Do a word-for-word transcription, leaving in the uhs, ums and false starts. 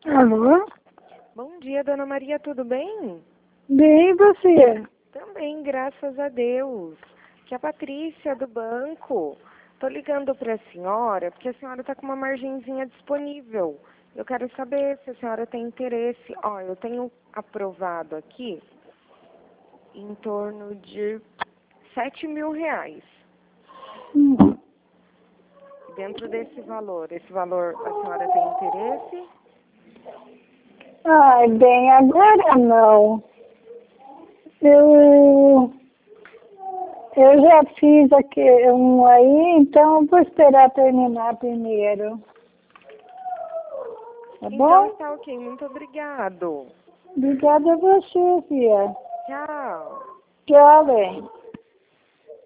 Alô? Bom dia, Dona Maria, tudo bem? Bem, e você? Também, graças a Deus. Que é a Patrícia do banco. Tô ligando para a senhora porque a senhora está com uma margenzinha disponível. Eu quero saber se a senhora tem interesse. Ó, eu tenho aprovado aqui em torno de sete mil reais. Hum. Dentro desse valor, esse valor a senhora tem interesse? Ai, bem, agora não. Eu, eu já fiz aqui um aí, então eu vou esperar terminar primeiro. Tá Então bom? está ok, muito obrigado. Obrigada a você, filha. Tchau. Tchau, bem.